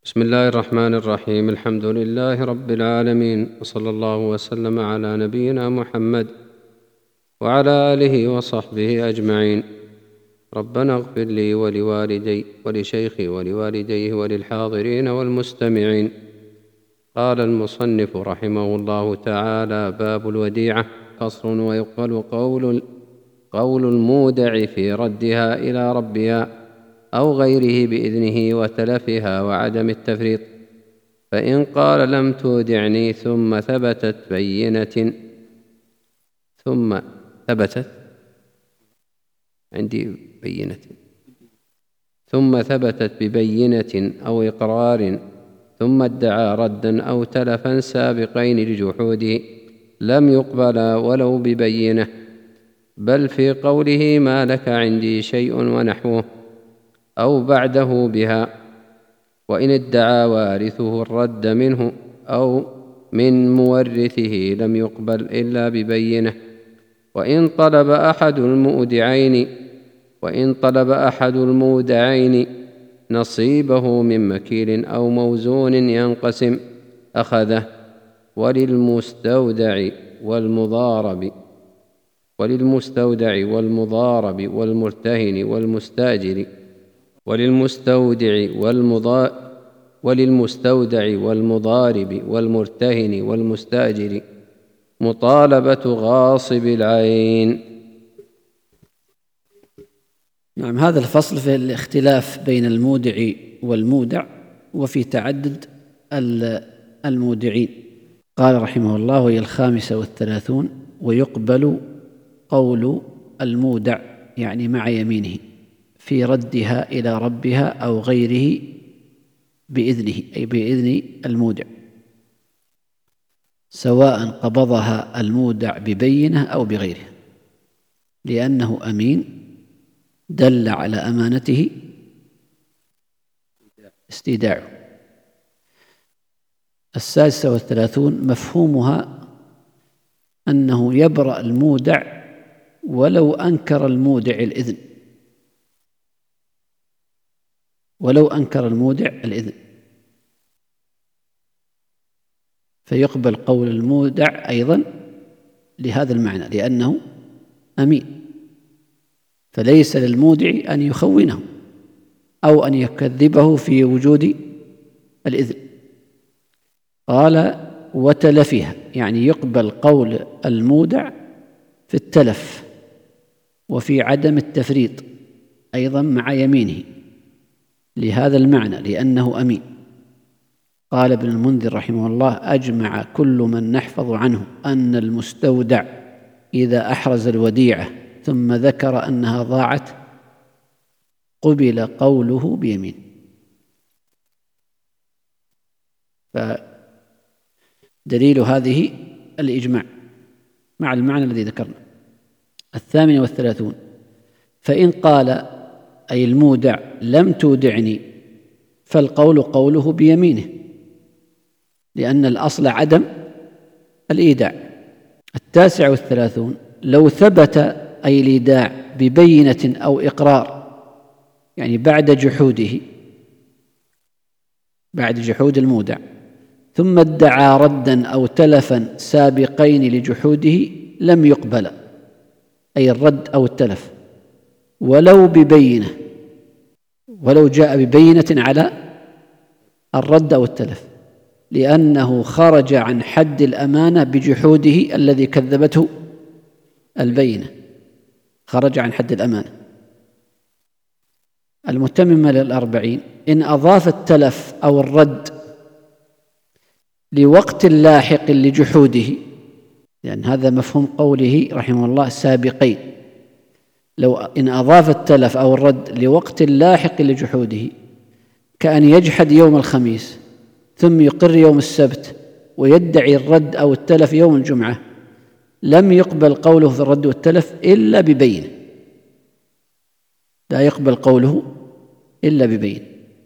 بسم الله الرحمن الرحيم. الحمد لله رب العالمين، وصلى الله وسلم على نبينا محمد وعلى آله وصحبه أجمعين. ربنا اغفر لي ولوالدي ولشيخي ولوالديه وللحاضرين والمستمعين. قال المصنف رحمه الله تعالى: باب الوديعة. فصل: ويقبل قول المودع في ردها إلى ربها أو غيره بإذنه وتلفها وعدم التفريط. فإن قال: لم تودعني ثم ثبتت ببينة أو إقرار ثم ادعى ردا أو تلفا سابقين لجحوده لم يقبل ولو ببينة، بل في قوله: ما لك عندي شيء ونحوه، أو بعده بها. وإن ادعى وارثه الرد منه أو من مورثه لم يقبل إلا ببينة. وإن طلب أحد المودعين نصيبه من مكيل أو موزون ينقسم أخذه. وللمستودع والمضارب والمرتهن والمستأجر وللمستودع والمضارب والمرتهن والمستأجر مطالبة غاصب العين. نعم، هذا الفصل في الاختلاف بين المودع والمودع وفي تعدد المودعين. قال رحمه الله: وهي 35. ويقبل قول المودع، يعني مع يمينه، في ردها إلى ربها أو غيره بإذنه، أي بإذن المودع، سواء قبضها المودع ببينة أو بغيره، لأنه أمين دل على أمانته استيداعه. 36. مفهومها أنه يبرأ المودع ولو أنكر المودع الإذن، فيقبل قول المودع أيضا لهذا المعنى، لأنه أمين، فليس للمودع أن يخونه أو أن يكذبه في وجود الإذن. قال: وتلفها، يعني يقبل قول المودع في التلف وفي عدم التفريط أيضا مع يمينه لهذا المعنى، لأنه أمين. قال ابن المنذر رحمه الله: أجمع كل من نحفظ عنه أن المستودع إذا أحرز الوديعة ثم ذكر أنها ضاعت قبل قوله بيمين. فدليل هذه الإجماع مع المعنى الذي ذكرنا. 38. فإن قال، أي المودع: لم تودعني، فالقول قوله بيمينه، لأن الأصل عدم الإيداع. 39. لو ثبت، أي الإيداع، ببينة أو إقرار، يعني بعد جحود المودع، ثم ادعى ردا أو تلفا سابقين لجحوده لم يقبل، أي الرد أو التلف، ولو ببينة، ولو جاء ببينة على الرد أو التلف، لأنه خرج عن حد الأمانة بجحوده الذي كذبته البينة، خرج عن حد الأمانة. المتممة 40. إن أضاف التلف أو الرد لوقت لاحق لجحوده، لأن هذا مفهوم قوله رحمه الله سابقين. لو إن أضاف التلف أو الرد لوقت لاحق لجحوده، كأن يجحد يوم الخميس ثم يقر يوم السبت ويدعي الرد أو التلف يوم الجمعة، لم يقبل قوله في الرد والتلف إلا ببينة، لا يقبل قوله إلا ببينة.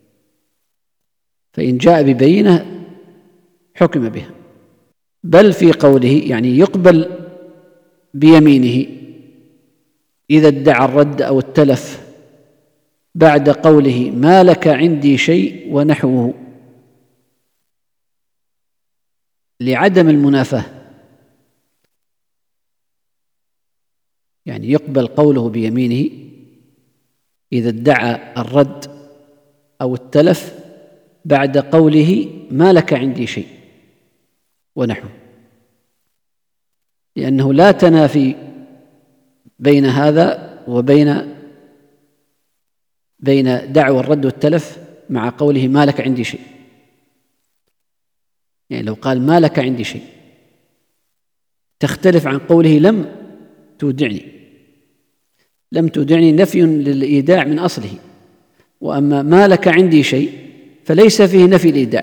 فإن جاء ببينة حكم بها، بل في قوله، يعني يقبل بيمينه إذا ادعى الرد أو التلف بعد قوله: ما لك عندي شيء ونحوه، لعدم المنافاة، يعني يقبل قوله بيمينه إذا ادعى الرد أو التلف بعد قوله ما لك عندي شيء ونحوه، لأنه لا تنافي بين هذا وبين دعوى الرد والتلف مع قوله ما لك عندي شيء. يعني لو قال ما لك عندي شيء تختلف عن قوله لم تودعني. لم تودعني نفي للإيداع من أصله، وأما ما لك عندي شيء فليس فيه نفي الإيداع،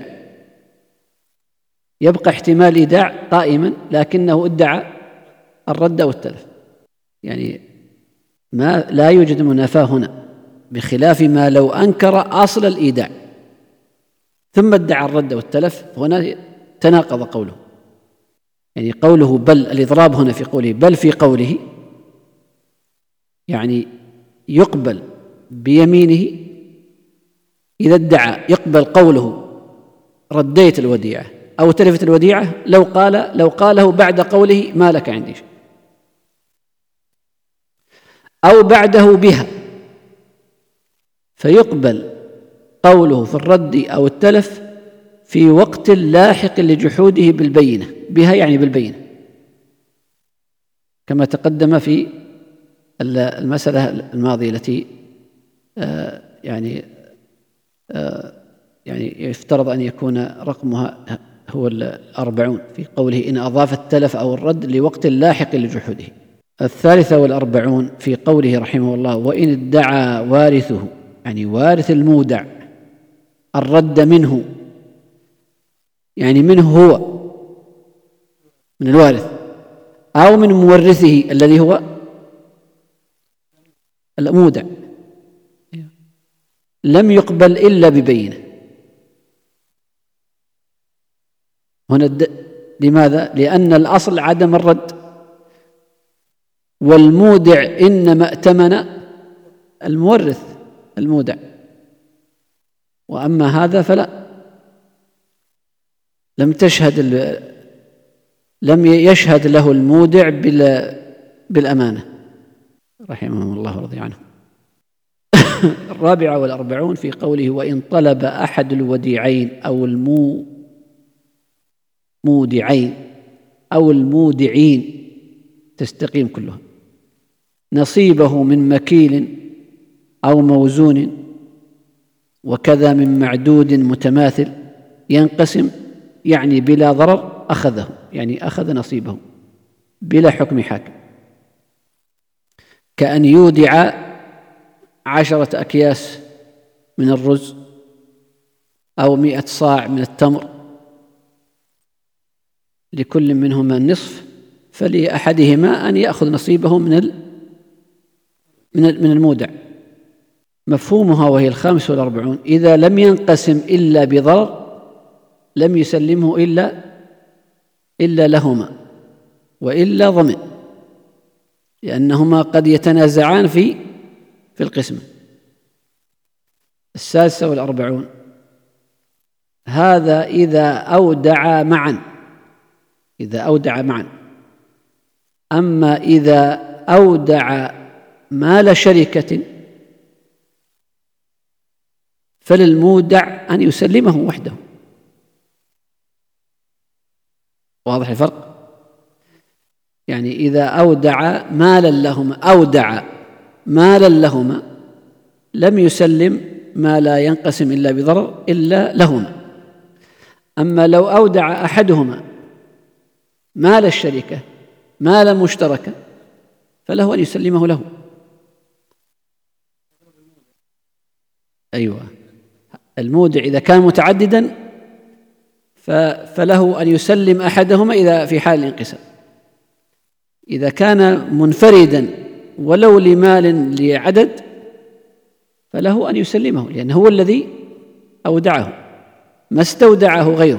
يبقى احتمال الإيداع قائما لكنه ادعى الرد والتلف. يعني ما لا يوجد منافاة هنا، بخلاف ما لو أنكر أصل الإيداع ثم ادعى الرد والتلف، هنا تناقض قوله. يعني قوله بل، الإضراب هنا في قوله بل في قوله يعني يقبل بيمينه إذا ادعى، يقبل قوله رديت الوديعة أو تلفت الوديعة لو قاله بعد قوله ما لك عندي شيء، أو بعده بها، فيقبل قوله في الرد أو التلف في وقت لاحق لجحوده بالبينة، بها يعني بالبينة، كما تقدم في المسألة الماضية التي يعني يفترض أن يكون رقمها هو 40 في قوله إن أضاف التلف أو الرد لوقت لاحق لجحوده. 43 في قوله رحمه الله وإن ادعى وارثه، يعني وارث المودع، الرد منه، يعني منه هو من الوارث أو من مورثه الذي هو المودع، لم يقبل إلا ببينة. هنا لماذا؟ لأن الأصل عدم الرد، والمودع إنما ائتمن المورث المودع، وأما هذا فلا، لم يشهد له المودع بالأمانة رحمه الله ورضي عنه. 44 في قوله وإن طلب أحد الوديعين أو المودعين أو المودعين تستقيم كلها نصيبه من مكيل أو موزون وكذا من معدود متماثل ينقسم، يعني بلا ضرر أخذه، يعني أخذ نصيبه بلا حكم حاكم، كأن يودع 10 أكياس من الرز أو 100 صاع من التمر لكل منهما النصف، فلأحدهما أن يأخذ نصيبه من المودع. مفهومها وهي 45 إذا لم ينقسم إلا بضرر لم يسلمه إلا لهما وإلا ضمن، لأنهما قد يتنازعان في القسمة. 46 هذا إذا أودع معا، أما إذا أودع مال شركة فللمودع أن يسلمه وحده. واضح الفرق؟ يعني إذا أودع مالا لهما لم يسلم ما لا ينقسم إلا بضرر إلا لهما. أما لو أودع أحدهما مال الشركة مالا مشتركا فله أن يسلمه له. أيوة، المودع إذا كان متعددا فله أن يسلم أحدهما إذا في حال الانقسام. إذا كان منفردا ولو لمال لعدد فله أن يسلمه، لأنه هو الذي أودعه ما استودعه غيره،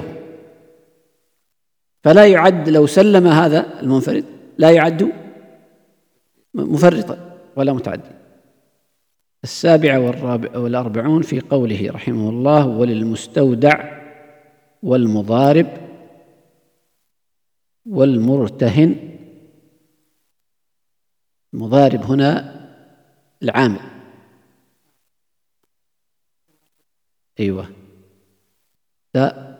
فلا يعد لو سلم هذا المنفرد لا يعد مفرطا ولا متعدي. 47 في قوله رحمه الله وللمستودع والمضارب والمرتهن. المضارب هنا العامل. أيوة، لا،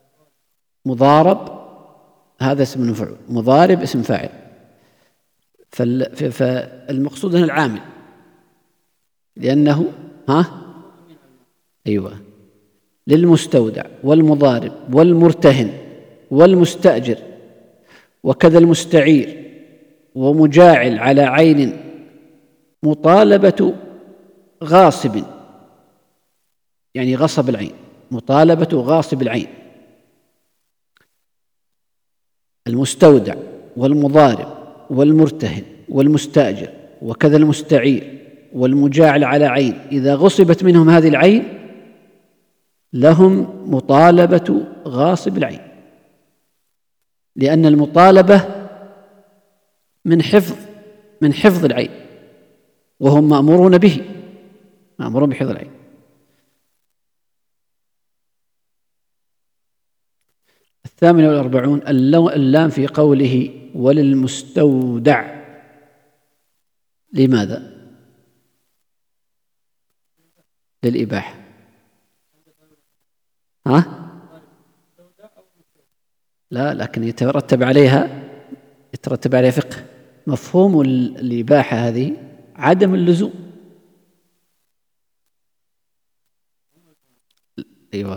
مضارب هذا اسم مفعول، مضارب اسم فاعل، فالمقصود هنا العامل، لأنه أيوة، للمستودع والمضارب والمرتهن والمستأجر وكذا المستعير ومجاعل على عين مطالبة غاصب، يعني غصب العين، مطالبة غاصب العين. المستودع والمضارب والمرتهن والمستأجر وكذا المستعير والمجاعل على عين إذا غصبت منهم هذه العين لهم مطالبة غاصب العين، لأن المطالبة من حفظ العين، وهم مأمورون بحفظ العين. الثامن والأربعون اللام في قوله وللمستودع. لماذا؟ للإباحة. لا، لكن يترتب عليها فقه. مفهوم الإباحة هذه عدم اللزوم. أيوة،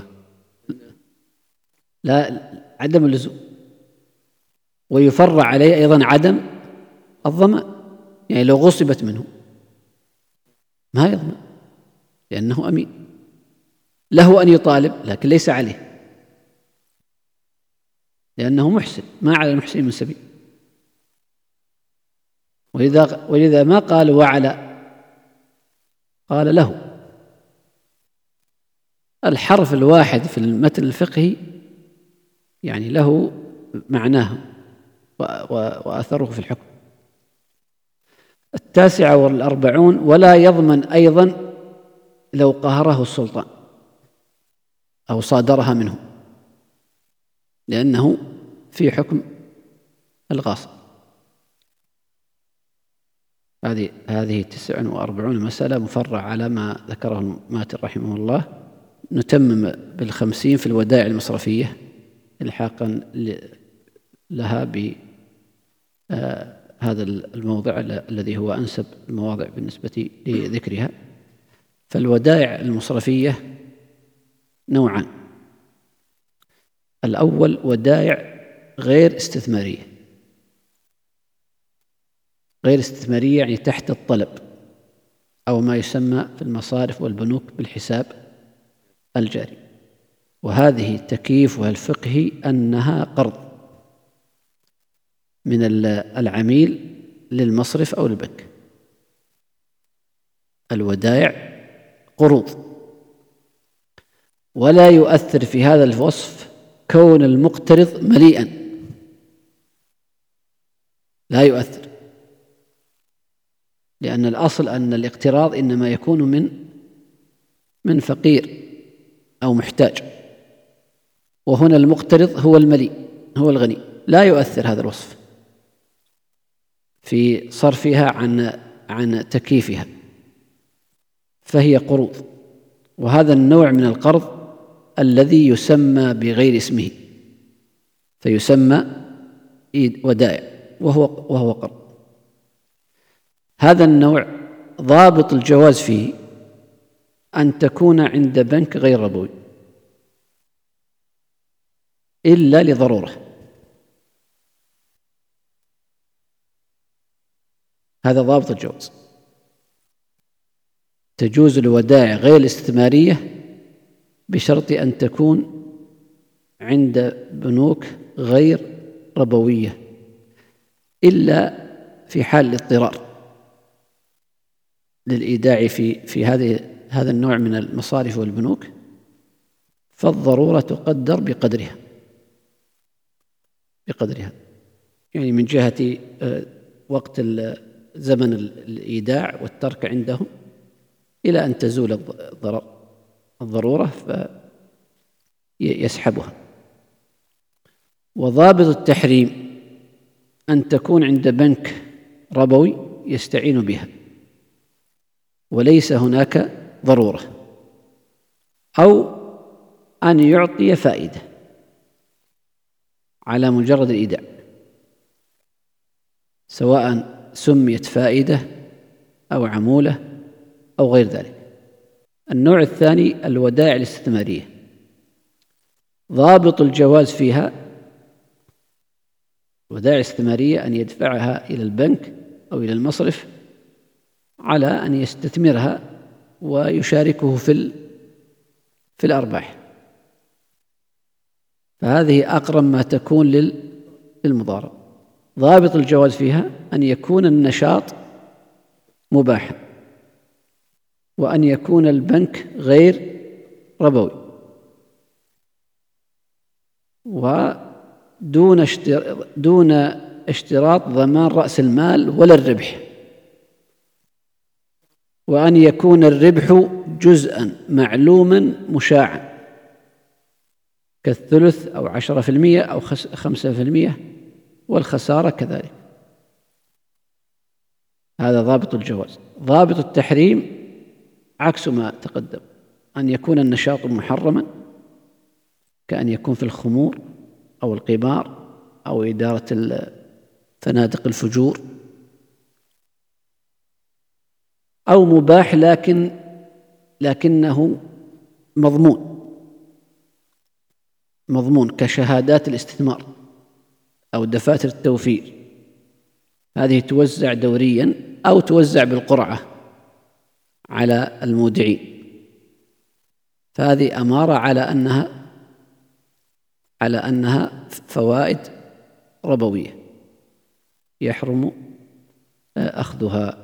لا، عدم اللزوم. ويفرع عليه أيضا عدم الضمان، يعني لو غصبت منه ما يضمن، لأنه أمين، له أن يطالب لكن ليس عليه، لأنه محسن، ما على المحسن من سبيل. ولذا ما قال وعلى، قال له. الحرف الواحد في المتن الفقهي يعني له معناه وأثره في الحكم. التاسعة والأربعون ولا يضمن أيضا لو قهره السلطان أو صادرها منه، لأنه في حكم الغاصب. هذه 49 مسألة مفرع على ما ذكره الماتن رحمه الله. نتمم بال50 في الودائع المصرفية إلحاقا لها بهذا الموضع الذي هو أنسب المواضع بالنسبة لذكرها. فالودائع المصرفية نوعان: الأول ودائع غير استثمارية. غير استثمارية يعني تحت الطلب، أو ما يسمى في المصارف والبنوك بالحساب الجاري، وهذه تكييفها الفقهي أنها قرض من العميل للمصرف أو البنك. الودائع قروض، ولا يؤثر في هذا الوصف كون المقترض مليئا، لا يؤثر، لأن الأصل أن الاقتراض إنما يكون من فقير أو محتاج، وهنا المقترض هو المليء، هو الغني. لا يؤثر هذا الوصف في صرفها عن تكييفها، فهي قروض. وهذا النوع من القرض الذي يسمى بغير اسمه فيسمى ودائع، وهو قرض. هذا النوع ضابط الجواز فيه أن تكون عند بنك غير ربوي إلا لضرورة. هذا ضابط الجواز. تجوز الودائع غير الاستثمارية بشرط أن تكون عند بنوك غير ربوية، إلا في حال الاضطرار للإيداع في هذا النوع من المصارف والبنوك، فالضرورة تقدر بقدرها، يعني من جهة وقت زمن الإيداع والترك عندهم إلى أن تزول الضرورة فيسحبها. وضابط التحريم أن تكون عند بنك ربوي يستعين بها وليس هناك ضرورة، أو أن يعطي فائدة على مجرد الإيداع، سواء سميت فائدة أو عمولة أو غير ذلك. النوع الثاني الودائع الاستثمارية. ضابط الجواز فيها الودائع الاستثمارية أن يدفعها إلى البنك أو إلى المصرف على أن يستثمرها ويشاركه في الأرباح، فهذه أقرب ما تكون للمضاربة. ضابط الجواز فيها أن يكون النشاط مباحا، وأن يكون البنك غير ربوي، ودون اشتراط ضمان رأس المال ولا الربح، وأن يكون الربح جزءا معلوما مشاعا كالثلث أو 10% أو 5%، والخسارة كذلك. هذا ضابط الجواز. ضابط التحريم عكس ما تقدم، أن يكون النشاط محرما، كأن يكون في الخمور أو القمار أو إدارة فنادق الفجور، أو مباح لكنه مضمون كشهادات الاستثمار أو دفاتر التوفير، هذه توزع دوريا أو توزع بالقرعة على المودعين، فهذه أمارة على أنها فوائد ربوية يحرم أخذها.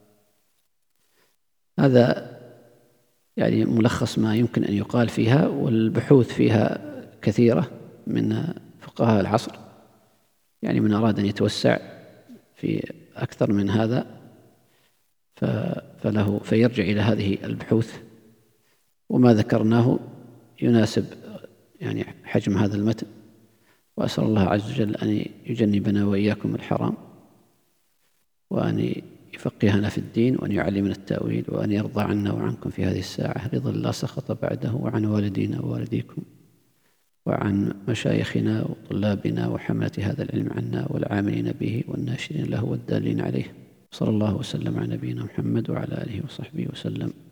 هذا يعني ملخص ما يمكن أن يقال فيها، والبحوث فيها كثيرة من فقهاء العصر، يعني من أراد أن يتوسع في أكثر من هذا فيرجع إلى هذه البحوث، وما ذكرناه يناسب يعني حجم هذا المتن. وأسأل الله عز وجل أن يجنبنا وإياكم الحرام، وأن يفقهنا في الدين، وأن يعلمنا التأويل، وأن يرضى عنا وعنكم في هذه الساعة رضا لا سخط بعده، وعن والدينا ووالديكم، وعن مشايخنا وطلابنا وحملة هذا العلم عنا، والعاملين به والناشرين له والدالين عليه. صلى الله وسلم على نبينا محمد وعلى آله وصحبه وسلم.